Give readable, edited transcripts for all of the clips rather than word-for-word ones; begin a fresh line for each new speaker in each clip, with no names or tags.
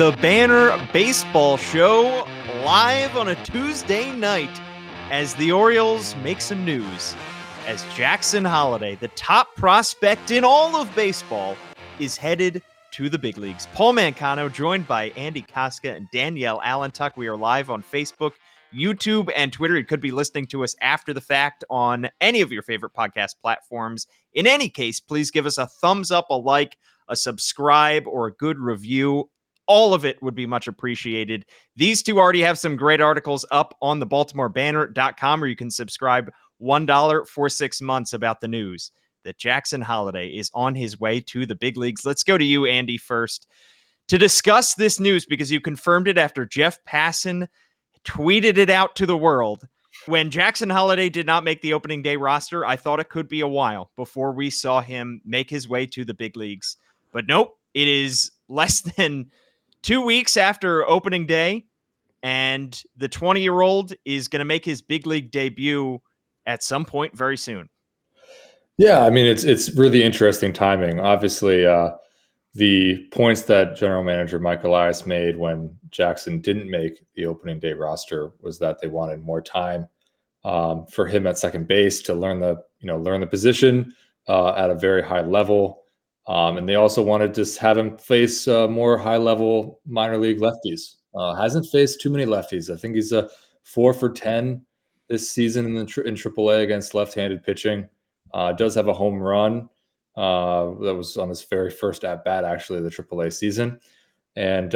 the Banner Baseball Show live on a Tuesday night as the Orioles make some news. As Jackson Holliday, the top prospect in all of baseball, is headed to the big leagues. Paul Mancano, joined by Andy Koska and Danielle Allentuck. We are live on Facebook, YouTube, and Twitter. You could be listening to us after the fact on any of your favorite podcast platforms. In any case, please give us a thumbs up, a like, a subscribe, or a good review. All of it would be much appreciated. These two already have some great articles up on the BaltimoreBanner.com, where you can subscribe $1 for 6 months about the news that Jackson Holliday is on his way to the big leagues. Let's go to you, Andy, first to discuss this news, because you confirmed it after Jeff Passan tweeted it out to the world. When Jackson Holliday did not make the opening day roster, I thought it could be a while before we saw him make his way to the big leagues. But nope, it is less than 2 weeks after opening day, and the 20-year-old is going to make his big league debut at some point very soon.
Yeah, I mean, it's really interesting timing. Obviously, the points that general manager Mike Elias made when Jackson didn't make the opening day roster was that they wanted more time for him at second base to learn the position at a very high level. And they also wanted to have him face more high-level minor league lefties. Hasn't faced too many lefties. I think he's a 4 for 10 this season in AAA against left-handed pitching. Does have a home run that was on his very first at-bat, actually, of the AAA season. And,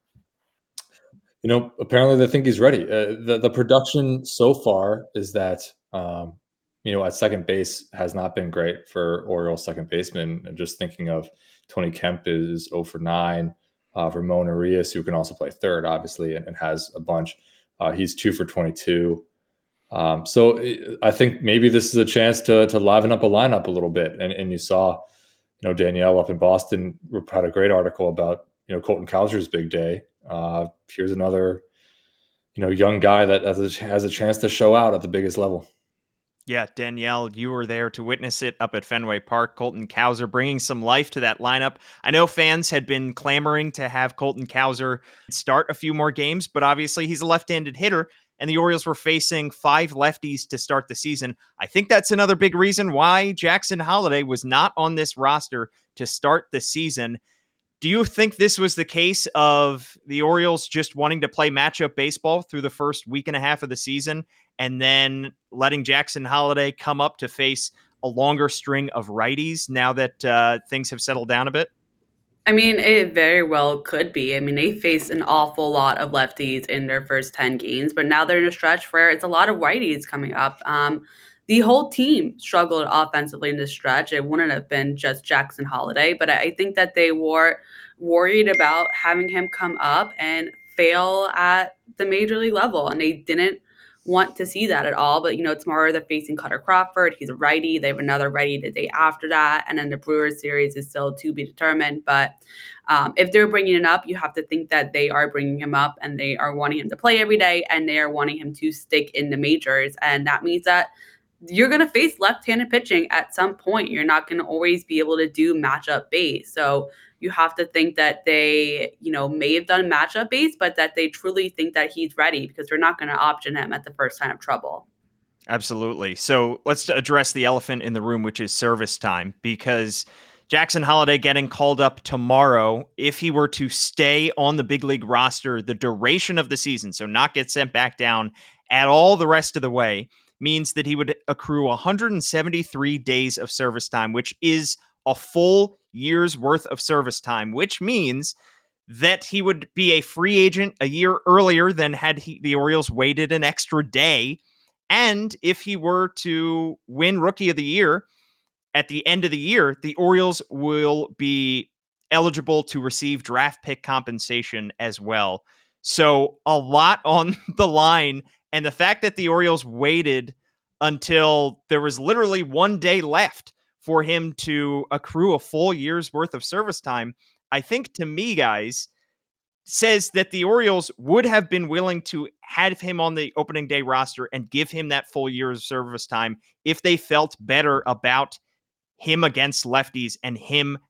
apparently they think he's ready. The production so far is that at second base has not been great for Orioles second baseman. And just thinking of Tony Kemp is 0 for 9. Ramon Arias, who can also play third, obviously, and has a bunch. He's 2 for 22. So I think maybe this is a chance to liven up a lineup a little bit. And you saw, Danielle up in Boston had a great article about, Colton Cowser's big day. Here's another, young guy that has a chance to show out at the biggest level.
Yeah, Danielle, you were there to witness it up at Fenway Park. Colton Cowser bringing some life to that lineup. I know fans had been clamoring to have Colton Cowser start a few more games, but obviously he's a left-handed hitter, and the Orioles were facing 5 lefties to start the season. I think that's another big reason why Jackson Holliday was not on this roster to start the season. Do you think this was the case of the Orioles just wanting to play matchup baseball through the first week and a half of the season, and then letting Jackson Holliday come up to face a longer string of righties now that things have settled down a bit?
I mean, it very well could be. I mean, they faced an awful lot of lefties in their first 10 games, but now they're in a stretch where it's a lot of righties coming up. The whole team struggled offensively in this stretch. It wouldn't have been just Jackson Holliday, but I think that they were worried about having him come up and fail at the major league level, and they didn't want to see that at all. But, tomorrow they're facing Cutter Crawford. He's a righty. They have another righty the day after that, and then the Brewers series is still to be determined. But if they're bringing it up, you have to think that they are bringing him up, and they are wanting him to play every day, and they are wanting him to stick in the majors. And that means that you're going to face left-handed pitching at some point. You're not going to always be able to do matchup base. So you have to think that they, may have done matchup base, but that they truly think that he's ready, because they're not going to option him at the first sign of trouble.
Absolutely. So let's address the elephant in the room, which is service time, because Jackson Holliday getting called up tomorrow, if he were to stay on the big league roster the duration of the season, so not get sent back down at all the rest of the way, means that he would accrue 173 days of service time, which is a full year's worth of service time, which means that he would be a free agent a year earlier than had the Orioles waited an extra day. And if he were to win Rookie of the Year at the end of the year, the Orioles will be eligible to receive draft pick compensation as well. So a lot on the line. And the fact that the Orioles waited until there was literally 1 day left for him to accrue a full year's worth of service time, I think, to me, guys, says that the Orioles would have been willing to have him on the opening day roster and give him that full year's service time if they felt better about him against lefties and him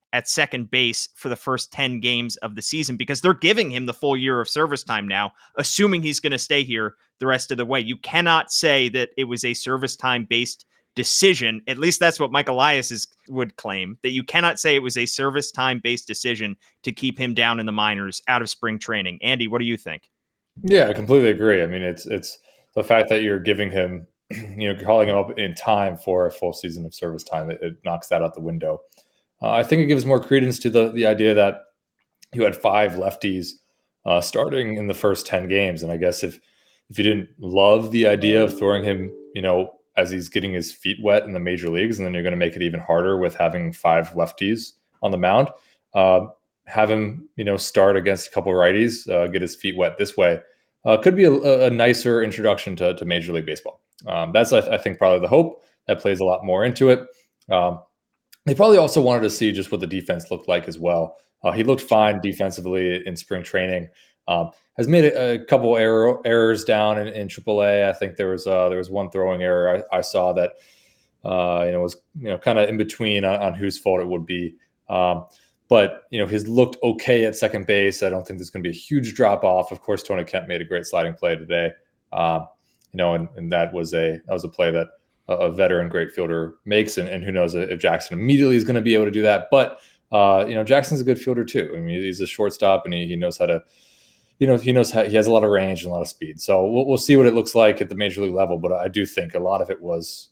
at second base for the first 10 games of the season because they're giving him the full year of service time now, assuming he's going to stay here the rest of the way. You cannot say that it was a service time based decision. At least that's what Mike Elias would claim, that you cannot say it was a service time based decision to keep him down in the minors out of spring training. Andy, what do you think?
Yeah, I completely agree. I mean, it's the fact that you're giving him, calling him up in time for a full season of service time. It knocks that out the window. I think it gives more credence to the idea that you had 5 lefties starting in the first 10 games. And I guess if you didn't love the idea of throwing him, as he's getting his feet wet in the major leagues, and then you're going to make it even harder with having 5 lefties on the mound, have him, start against a couple of righties, get his feet wet this way, could be a nicer introduction to Major League Baseball. That's, I think, probably the hope. That plays a lot more into it. They probably also wanted to see just what the defense looked like as well. He looked fine defensively in spring training. Has made a couple errors down in AAA. I think there was one throwing error I saw that was kind of in between on whose fault it would be. But he's looked okay at second base. I don't think there's going to be a huge drop off. Of course, Tony Kemp made a great sliding play today. And that was a play that a veteran great fielder makes, and who knows if Jackson immediately is going to be able to do that. But Jackson's a good fielder too. I mean, he's a shortstop, and he knows how to, he has a lot of range and a lot of speed. So we'll see what it looks like at the major league level. But I do think a lot of it was,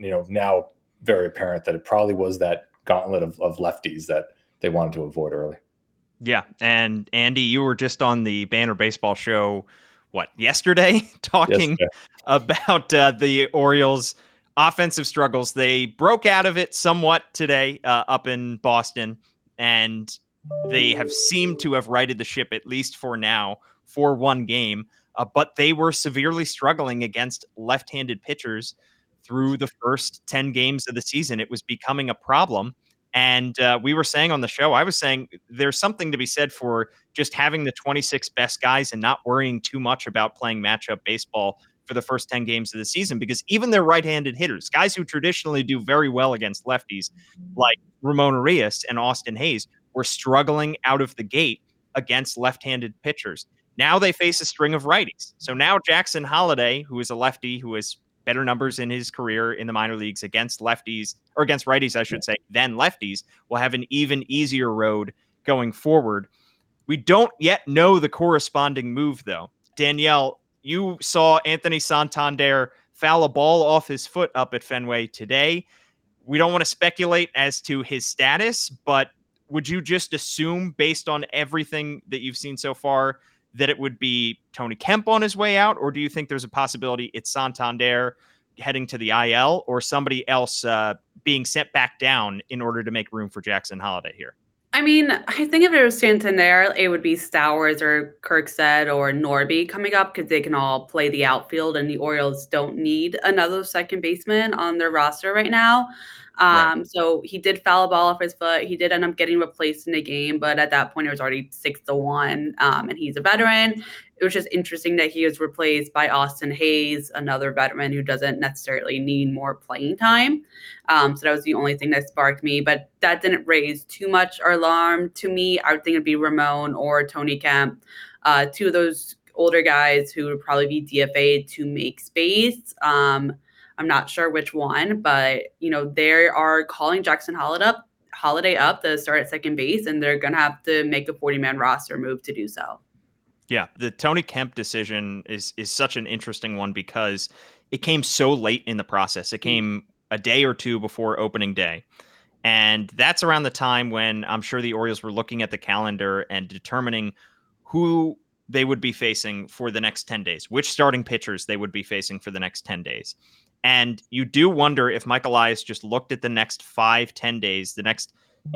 now very apparent that it probably was that gauntlet of lefties that they wanted to avoid early.
Yeah, and Andy, you were just on the Banner Baseball show, yesterday, talking about the Orioles' offensive struggles. They broke out of it somewhat today up in Boston, and they have seemed to have righted the ship, at least for now, for one game. But they were severely struggling against left-handed pitchers through the first 10 games of the season. It was becoming a problem. And we were saying on the show, I was saying there's something to be said for just having the 26 best guys and not worrying too much about playing matchup baseball for the first 10 games of the season, because even their right-handed hitters, guys who traditionally do very well against lefties, like Ramon Arias and Austin Hayes, were struggling out of the gate against left-handed pitchers. Now they face a string of righties. So now Jackson Holliday, who is a lefty who has better numbers in his career in the minor leagues against lefties, or against righties, I should say, than lefties, will have an even easier road going forward. We don't yet know the corresponding move, though. Danielle, you saw Anthony Santander foul a ball off his foot up at Fenway today. We don't want to speculate as to his status, but would you just assume, based on everything that you've seen so far, that it would be Tony Kemp on his way out? Or do you think there's a possibility it's Santander heading to the IL, or somebody else being sent back down in order to make room for Jackson Holliday here?
I mean, I think if it was Santander, it would be Stowers or Kirksed or Norby coming up, because they can all play the outfield, and the Orioles don't need another second baseman on their roster right now. Right. So he did foul a ball off his foot. He did end up getting replaced in the game, but at that point it was already 6-1, and he's a veteran. It was just interesting that he was replaced by Austin Hayes, another veteran who doesn't necessarily need more playing time. So that was the only thing that sparked me, but that didn't raise too much alarm to me. I would think it'd be Ramon or Tony Kemp, two of those older guys who would probably be DFA'd to make space. I'm not sure which one, but they are calling Jackson Holliday up to start at second base, and they're gonna have to make a 40-man roster move to do so.
Yeah, the Tony Kemp decision is such an interesting one because it came so late in the process. It came a day or two before opening day. And that's around the time when I'm sure the Orioles were looking at the calendar and determining who they would be facing for the next 10 days, which starting pitchers they would be facing for the next 10 days. And you do wonder if Mike Elias just looked at the next 5-10 days, the next,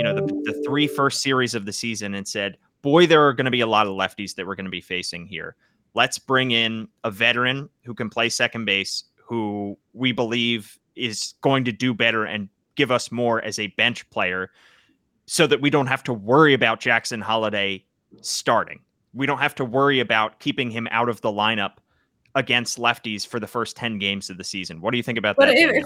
the 3 first series of the season, and said, boy, there are going to be a lot of lefties that we're going to be facing here. Let's bring in a veteran who can play second base, who we believe is going to do better and give us more as a bench player, so that we don't have to worry about Jackson Holliday starting. We don't have to worry about keeping him out of the lineup against lefties for the first 10 games of the season. What do you think about that?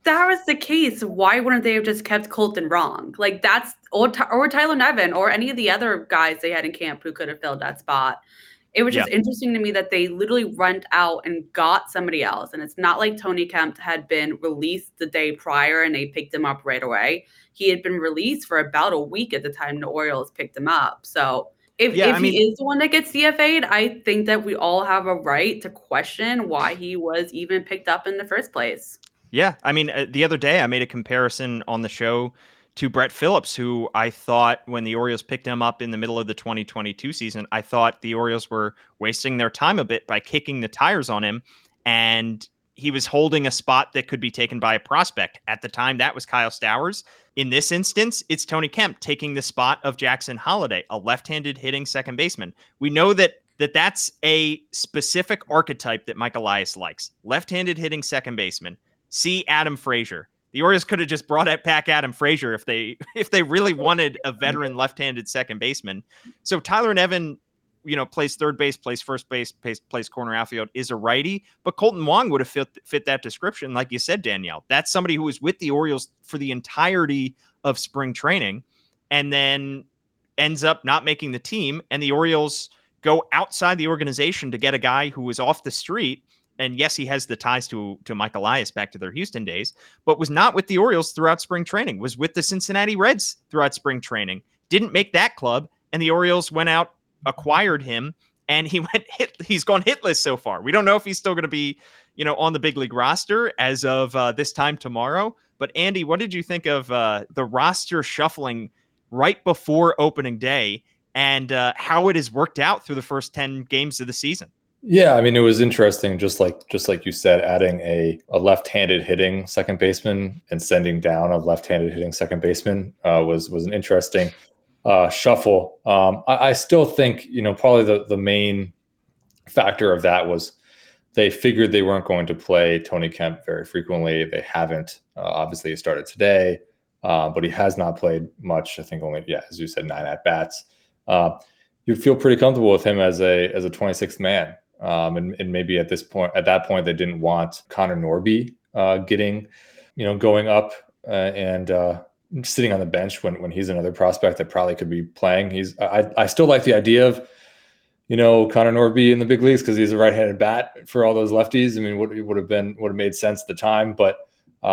that was the case, why wouldn't they have just kept Colton Wong? Like that's or Tyler Nevin or any of the other guys they had in camp who could have filled that spot. It was just interesting to me that they literally went out and got somebody else. And it's not like Tony Kemp had been released the day prior and they picked him up right away. He had been released for about a week at the time the Orioles picked him up. So if he is the one that gets CFA'd, I think that we all have a right to question why he was even picked up in the first place.
Yeah. I mean, the other day I made a comparison on the show to Brett Phillips, who I thought when the Orioles picked him up in the middle of the 2022 season, I thought the Orioles were wasting their time a bit by kicking the tires on him. And he was holding a spot that could be taken by a prospect. At the time, that was Kyle Stowers. In this instance, it's Tony Kemp taking the spot of Jackson Holliday, a left-handed hitting second baseman. We know that's a specific archetype that Mike Elias likes. Left-handed hitting second baseman. See Adam Frazier. The Orioles could have just brought back Adam Frazier if they really wanted a veteran left-handed second baseman. So Tyler Nevin, plays third base, plays first base, plays corner outfield, is a righty. But Colton Wong would have fit that description, like you said, Danielle. That's somebody who was with the Orioles for the entirety of spring training and then ends up not making the team. And the Orioles go outside the organization to get a guy who was off the street. And yes, he has the ties to Mike Elias back to their Houston days, but was not with the Orioles throughout spring training, was with the Cincinnati Reds throughout spring training, didn't make that club. And the Orioles went out, acquired him, and he's gone hitless so far. We don't know if he's still going to be, on the big league roster as of this time tomorrow. But Andy, what did you think of the roster shuffling right before opening day and how it has worked out through the first 10 games of the season?
Yeah, I mean, it was interesting, just like you said, adding a left-handed hitting second baseman and sending down a left-handed hitting second baseman was an interesting shuffle. I still think, probably the main factor of that was they figured they weren't going to play Tony Kemp very frequently. They haven't. Obviously, he started today, but he has not played much. I think only, as you said, 9 at-bats. You feel pretty comfortable with him as a 26th man. And maybe at that point, they didn't want Connor Norby going up and sitting on the bench when he's another prospect that probably could be playing. I still like the idea of, Connor Norby in the big leagues because he's a right-handed bat for all those lefties. I mean, would have made sense at the time, but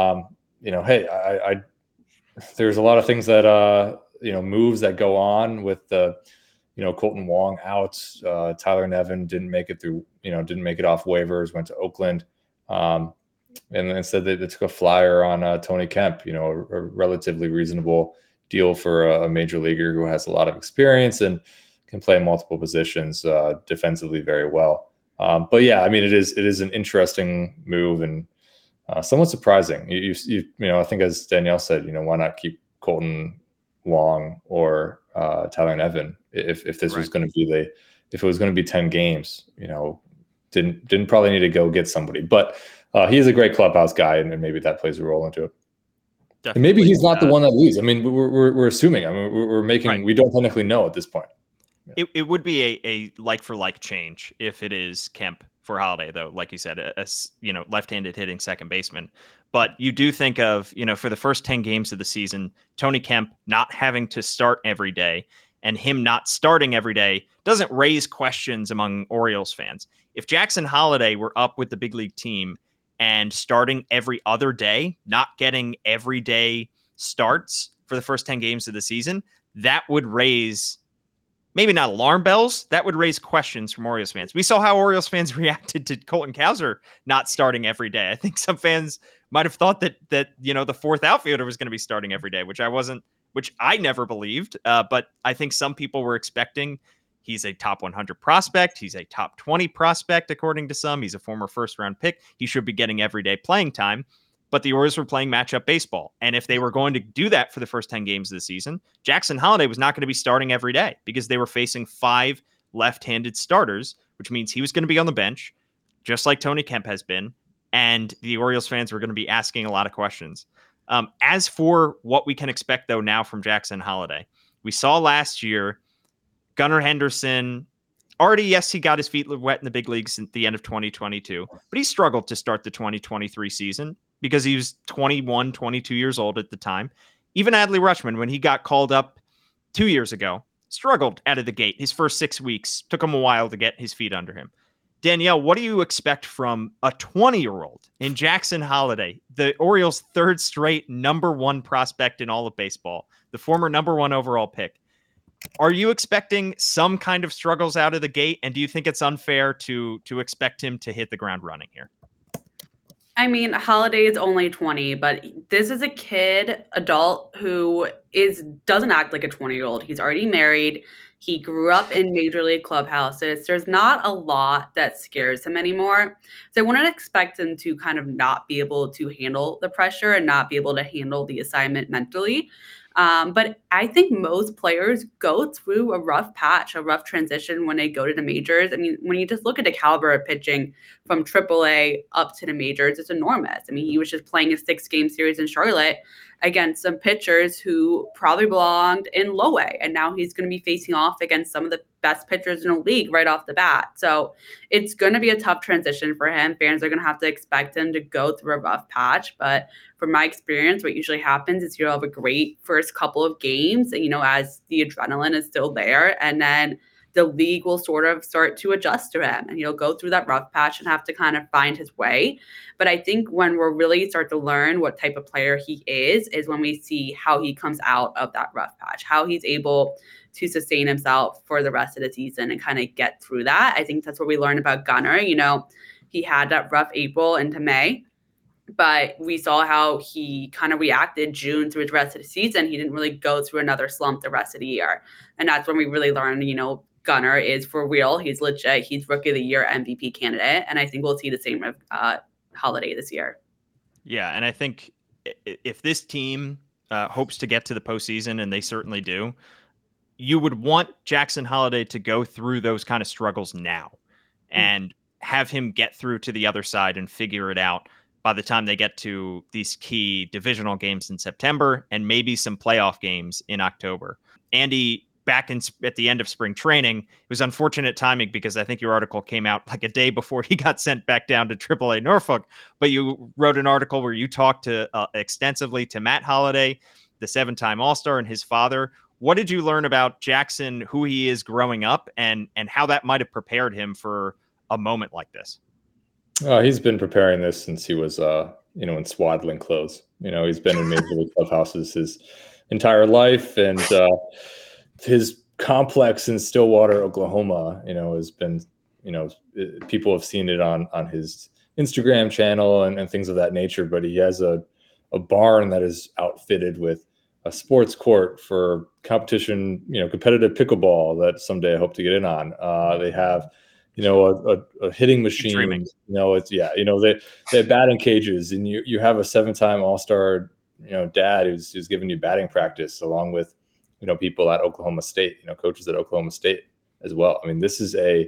hey, there's a lot of things that moves that go on with the. Colton Wong out, Tyler Nevin didn't make it off waivers, went to Oakland. And instead they took a flyer on Tony Kemp, a relatively reasonable deal for a major leaguer who has a lot of experience and can play multiple positions defensively very well. But yeah, I mean, it is an interesting move and somewhat surprising. I think as Danielle said, why not keep Colton Wong or Tyler Nevin if this was going to be if it was going to be 10 games, didn't probably need to go get somebody, but he is a great clubhouse guy and maybe that plays a role into it. Definitely. And maybe he's not the one that leaves. I mean, we're assuming. I mean, we're making we don't technically know at this point.
Yeah. It would be a like for like change if it is Kemp for Holliday, though, like you said, a left-handed hitting second baseman. But you do think of, for the first 10 games of the season, Tony Kemp not having to start every day and him not starting every day doesn't raise questions among Orioles fans. If Jackson Holliday were up with the big league team and starting every other day, not getting everyday starts for the first 10 games of the season, that would raise maybe not alarm bells. That would raise questions from Orioles fans. We saw how Orioles fans reacted to Colton Cowser not starting every day. I think some fans might have thought that the fourth outfielder was going to be starting every day, which I never believed. But I think some people were expecting. He's a top 100 prospect. He's a top 20 prospect, according to some. He's a former first-round pick. He should be getting everyday playing time. But the Orioles were playing matchup baseball. And if they were going to do that for the first 10 games of the season, Jackson Holliday was not going to be starting every day because they were facing 5 left-handed starters, which means he was going to be on the bench, just like Tony Kemp has been. And the Orioles fans were going to be asking a lot of questions. As for what we can expect, though, now from Jackson Holliday, we saw last year Gunnar Henderson already, yes, he got his feet wet in the big leagues at the end of 2022, but he struggled to start the 2023 season. because he was 21, 22 years old at the time. Even Adley Rutschman, when he got called up 2 years ago, struggled out of the gate. His first 6 weeks took him a while to get his feet under him. Danielle, what do you expect from a 20-year-old in Jackson Holliday, the Orioles' third straight #1 prospect in all of baseball, the former #1 overall pick? Are you expecting some kind of struggles out of the gate? And do you think it's unfair to expect him to hit the ground running here?
I mean, Holiday is only 20, but this is a adult who doesn't act like a 20-year-old. He's already married. He grew up in major league clubhouses. There's not a lot that scares him anymore. So I wouldn't expect him to kind of not be able to handle the pressure and not be able to handle the assignment mentally. But I think most players go through a rough patch, a rough transition when they go to the majors. I mean, when you just look at the caliber of pitching from AAA up to the majors, it's enormous. I mean, he was just playing a 6-game series in Charlotte against some pitchers who probably belonged in low A. And now he's going to be facing off against some of the best pitchers in the league right off the bat. So it's going to be a tough transition for him. Fans are going to have to expect him to go through a rough patch. But from my experience, what usually happens is you'll have a great first couple of games, as the adrenaline is still there. And then the league will sort of start to adjust to him, and he'll go through that rough patch and have to kind of find his way. But I think when we'll really start to learn what type of player he is when we see how he comes out of that rough patch, how he's able to sustain himself for the rest of the season and kind of get through that. I think that's what we learned about Gunnar. He had that rough April into May, but we saw how he kind of reacted June through the rest of the season. He didn't really go through another slump the rest of the year. And that's when we really learned, Gunnar is for real. He's legit. He's Rookie of the Year MVP candidate. And I think we'll see the same of Holiday this year.
Yeah, and I think if this team hopes to get to the postseason, and they certainly do, you would want Jackson Holliday to go through those kind of struggles now and have him get through to the other side and figure it out by the time they get to these key divisional games in September and maybe some playoff games in October. Andy, back at the end of spring training, it was unfortunate timing because I think your article came out like a day before he got sent back down to AAA Norfolk, but you wrote an article where you talked extensively to Matt Holliday, the 7-time All-Star, and his father. What did you learn about Jackson, who he is growing up, and how that might have prepared him for a moment like this?
He's been preparing this since he was, in swaddling clothes. He's been in major league clubhouses his entire life, and his complex in Stillwater, Oklahoma, has been, people have seen it on his Instagram channel and things of that nature. But he has a barn that is outfitted with a sports court for competition, competitive pickleball that someday I hope to get in on. They have, a hitting machine. They have batting cages, and you have a 7-time All-Star, dad who's giving you batting practice along with, people at Oklahoma State, coaches at Oklahoma State as well. I mean, this is a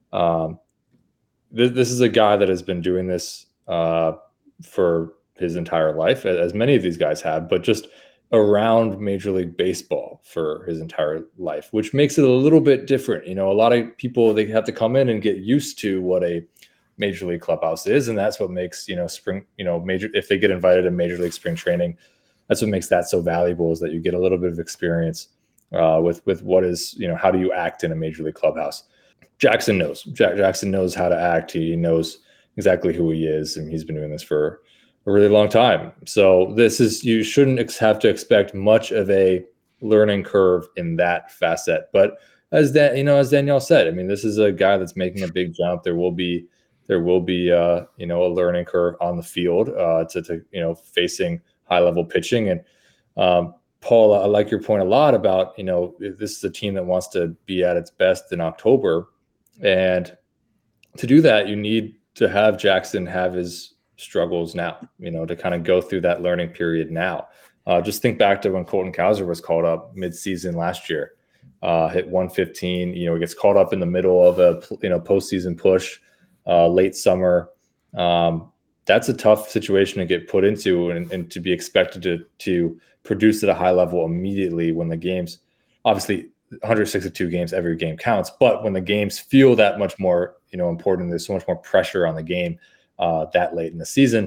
guy that has been doing this for his entire life, as many of these guys have, but just around Major League Baseball for his entire life, which makes it a little bit different. A lot of people, they have to come in and get used to what a Major League clubhouse is, and that's what makes spring, if they get invited to Major League spring training, that's what makes that so valuable, is that you get a little bit of experience with what is, how do you act in a Major League clubhouse. Jackson knows. Jackson knows how to act. He knows exactly who he is, and he's been doing this for a really long time. So you shouldn't have to expect much of a learning curve in that facet. But as Danielle said, I mean, this is a guy that's making a big jump. There will be a learning curve on the field to facing high level pitching. And Paul, I like your point a lot about, this is a team that wants to be at its best in October. And to do that, you need to have Jackson have his struggles now, to kind of go through that learning period now. Just think back to when Colton Cowser was called up mid-season last year, hit 115, he gets called up in the middle of a, postseason push, late summer. That's a tough situation to get put into and to be expected to produce at a high level immediately when the games, obviously 162 games, every game counts, but when the games feel that much more, important, there's so much more pressure on the game that late in the season.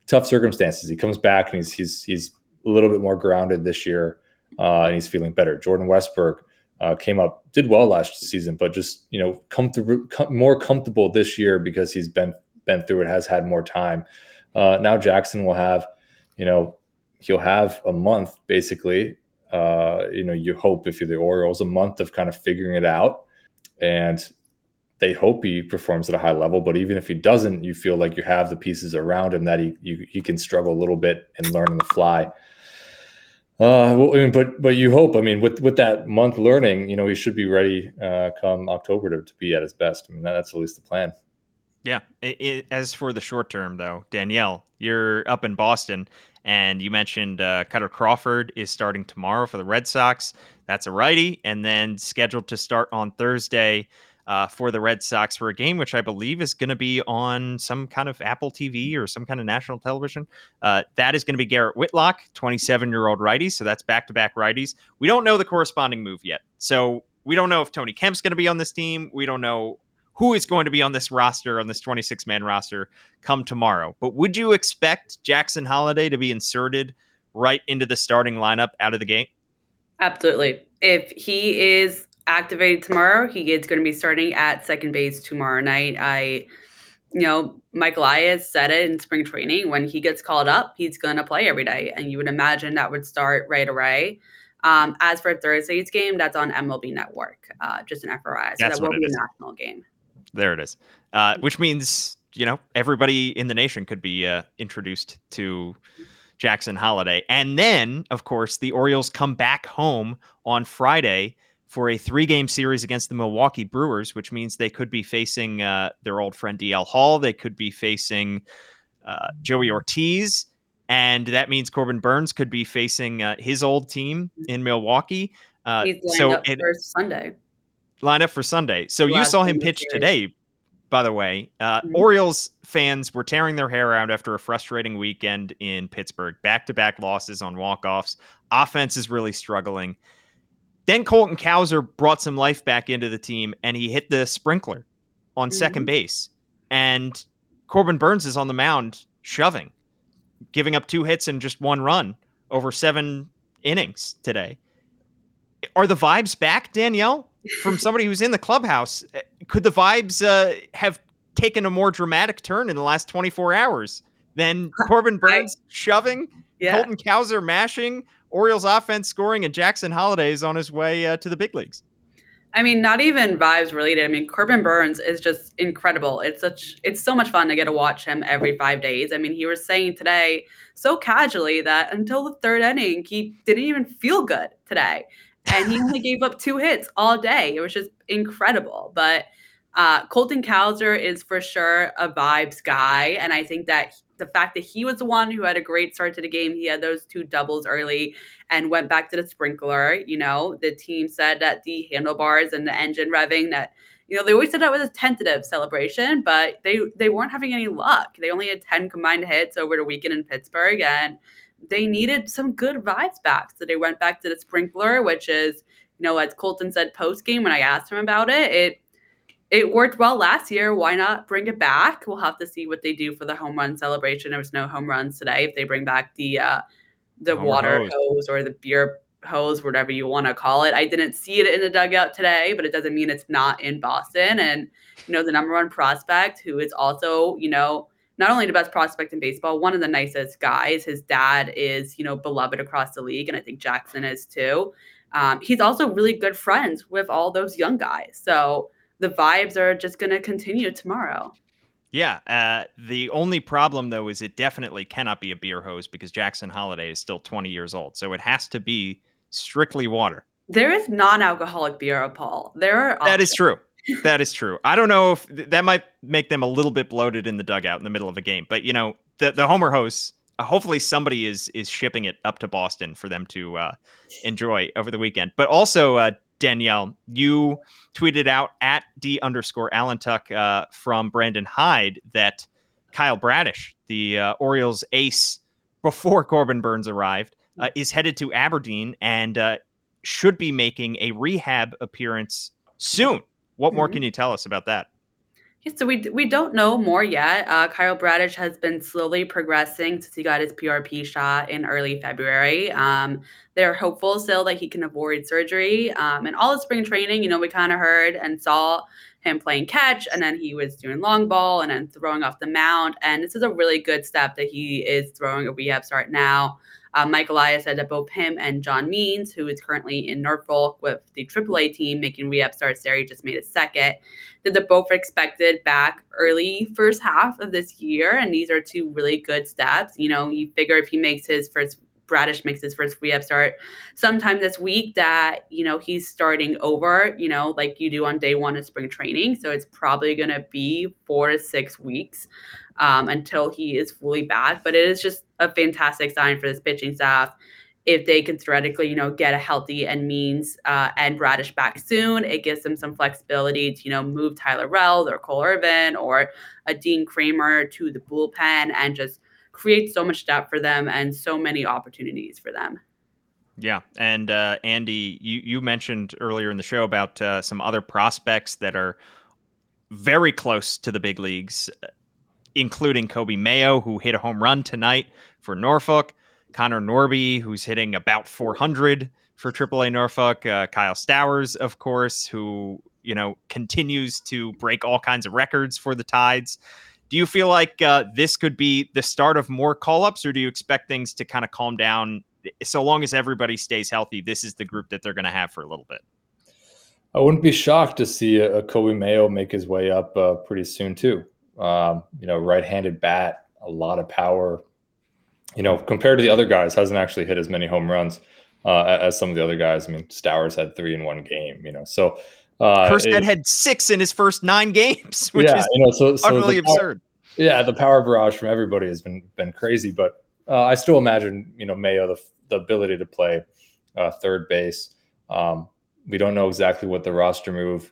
tough circumstances. He comes back and he's a little bit more grounded this year, and he's feeling better. Jordan Westberg did well last season, but just more comfortable this year because he's been through it, has had more time. Now Jackson will have, he'll have a month basically. You hope, if you're the Orioles, a month of kind of figuring it out, and they hope he performs at a high level. But even if he doesn't, you feel like you have the pieces around him that he can struggle a little bit and learn on the fly. But you hope. I mean, with that month learning, he should be ready come October to be at his best. I mean, that's at least the plan.
Yeah. As for the short term, though, Danielle, you're up in Boston, and you mentioned Cutter Crawford is starting tomorrow for the Red Sox. That's a righty, and then scheduled to start on Thursday for the Red Sox for a game, which I believe is going to be on some kind of Apple TV or some kind of national television. That is going to be Garrett Whitlock, 27-year-old righty. So that's back-to-back righties. We don't know the corresponding move yet. So we don't know if Tony Kemp's going to be on this team. We don't know who is going to be on this roster, on this 26-man roster come tomorrow. But would you expect Jackson Holliday to be inserted right into the starting lineup out of the gate?
Absolutely. If he is activated tomorrow, he is going to be starting at second base tomorrow night. Mike Elias said it in spring training. When he gets called up, he's going to play every day. And you would imagine that would start right away. As for Thursday's game, that's on MLB Network, just an FYI. So that will be a national game.
There it is. Which means, everybody in the nation could be introduced to Jackson Holliday. And then, of course, the Orioles come back home on Friday for a 3-game series against the Milwaukee Brewers, which means they could be facing their old friend DL Hall. They could be facing Joey Ortiz. And that means Corbin Burns could be facing his old team in Milwaukee.
He's lined up for Sunday.
Line up for Sunday. So you saw him pitch today, by the way. Orioles fans were tearing their hair out after a frustrating weekend in Pittsburgh. Back-to-back losses on walk-offs. Offense is really struggling. Then Colton Cowser brought some life back into the team, and he hit the sprinkler on second base. And Corbin Burns is on the mound shoving, giving up 2 hits and just 1 run over 7 innings today. Are the vibes back, Danielle? From somebody who's in the clubhouse, could the vibes have taken a more dramatic turn in the last 24 hours than Corbin Burns shoving, Colton Cowser mashing, Orioles offense scoring, and Jackson Holliday is on his way to the big leagues?
I mean, not even vibes related. I mean, Corbin Burns is just incredible. It's so much fun to get to watch him every 5 days. I mean, he was saying today so casually that until the 3rd inning, he didn't even feel good today. And he only gave up 2 hits all day. It was just incredible. But Colton Cowser is for sure a vibes guy. And I think that the fact that he was the one who had a great start to the game, he had those 2 doubles early and went back to the sprinkler. The team said that the handlebars and the engine revving, that, they always said that was a tentative celebration, but they weren't having any luck. They only had 10 combined hits over the weekend in Pittsburgh, and they needed some good vibes back. So they went back to the sprinkler, which is, as Colton said post-game when I asked him about it, it worked well last year. Why not bring it back? We'll have to see what they do for the home run celebration. There was no home runs today. If they bring back the water hose or the beer hose, whatever you want to call it. I didn't see it in the dugout today, but it doesn't mean it's not in Boston. And, the number 1 prospect, who is also, not only the best prospect in baseball, one of the nicest guys. His dad is, beloved across the league, and I think Jackson is too. He's also really good friends with all those young guys. So the vibes are just going to continue tomorrow.
Yeah. The only problem, though, is it definitely cannot be a beer hose because Jackson Holliday is still 20 years old. So it has to be strictly water.
There is non-alcoholic beer, Paul.
That is true. That is true. I don't know if that might make them a little bit bloated in the dugout in the middle of a game. But, the Homer hose, hopefully somebody is shipping it up to Boston for them to enjoy over the weekend. But also, Danielle, you tweeted out at @D_Allentuck from Brandon Hyde that Kyle Bradish, the Orioles ace before Corbin Burns arrived, is headed to Aberdeen and should be making a rehab appearance soon. What more can you tell us about that?
Yeah, so we don't know more yet. Kyle Bradish has been slowly progressing since he got his PRP shot in early February. They're hopeful still that he can avoid surgery. And all of spring training, we kind of heard and saw him playing catch, and then he was doing long ball and then throwing off the mound. And this is a really good step that he is throwing a rehab start now. Mike Elias said that both him and John Means, who is currently in Norfolk with the AAA team making rehab starts there, he just made a second, that they're both expected back early first half of this year. And these are two really good steps. You figure if Bradish makes his first rehab start sometime this week, that, he's starting over, like you do on day one of spring training. So it's probably going to be 4 to 6 weeks until he is fully back. But it is just a fantastic sign for this pitching staff. If they can theoretically, get a healthy and Means and Bradish back soon, it gives them some flexibility to, move Tyler Rell or Cole Irvin or a Dean Kramer to the bullpen and just create so much depth for them and so many opportunities for them.
Yeah. And Andy, you mentioned earlier in the show about some other prospects that are very close to the big leagues, including Kobe Mayo, who hit a home run tonight for Norfolk, Connor Norby, who's hitting about 400 for AAA Norfolk, Kyle Stowers, of course, who, continues to break all kinds of records for the Tides. Do you feel like this could be the start of more call-ups, or do you expect things to kind of calm down? So long as everybody stays healthy, this is the group that they're going to have for a little bit.
I wouldn't be shocked to see a Kobe Mayo make his way up pretty soon too. Right-handed bat, a lot of power. Compared to the other guys, hasn't actually hit as many home runs as some of the other guys. I mean, Stowers had 3 in one game. So
Kerstead had 6 in his first 9 games, which is utterly absurd.
The power barrage from everybody has been crazy, but I still imagine Mayo the ability to play third base. We don't know exactly what the roster move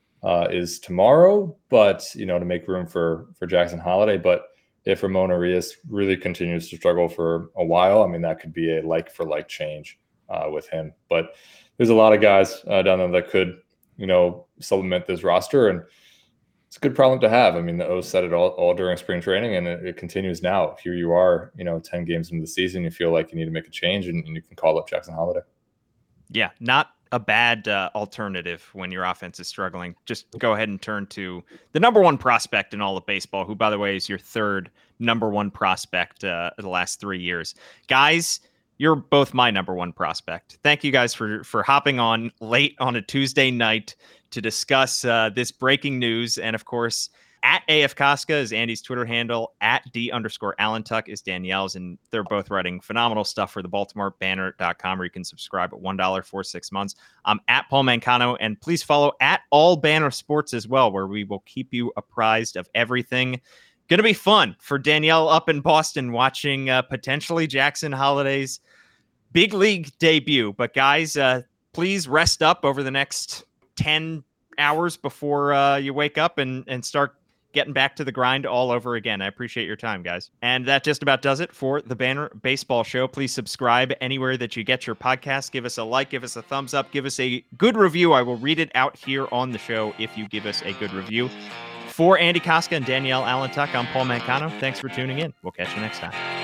is tomorrow, but to make room for Jackson Holliday. But if Ramon Arias really continues to struggle for a while, I mean, that could be a like for like change with him. But there's a lot of guys down there that could supplement this roster, and it's a good problem to have. I mean, the O's said it all during spring training, and it continues now. Here you are, 10 games into the season, you feel like you need to make a change, and you can call up Jackson Holliday.
Yeah, not a bad alternative when your offense is struggling. Just go ahead and turn to the number one prospect in all of baseball, who, by the way, is your third number one prospect the last 3 years. Guys, you're both my number one prospect. Thank you guys for hopping on late on a Tuesday night to discuss this breaking news. And of course, at AF Casca is Andy's Twitter handle. At @D_Allentuck is Danielle's. And they're both writing phenomenal stuff for the BaltimoreBanner.com, where you can subscribe at $1 for 6 months. I'm at Paul Mancano, and please follow at All Banner Sports as well, where we will keep you apprised of everything. Going to be fun for Danielle up in Boston watching potentially Jackson Holliday's big league debut. But guys, please rest up over the next 10 hours before you wake up and start getting back to the grind all over again. I appreciate your time, guys. And that just about does it for the Banner Baseball Show. Please subscribe anywhere that you get your podcast. Give us a like, give us a thumbs up, give us a good review. I will read it out here on the show if you give us a good review. For Andy Casca and Danielle Allentuck, I'm Paul Mancano. Thanks for tuning in. We'll catch you next time.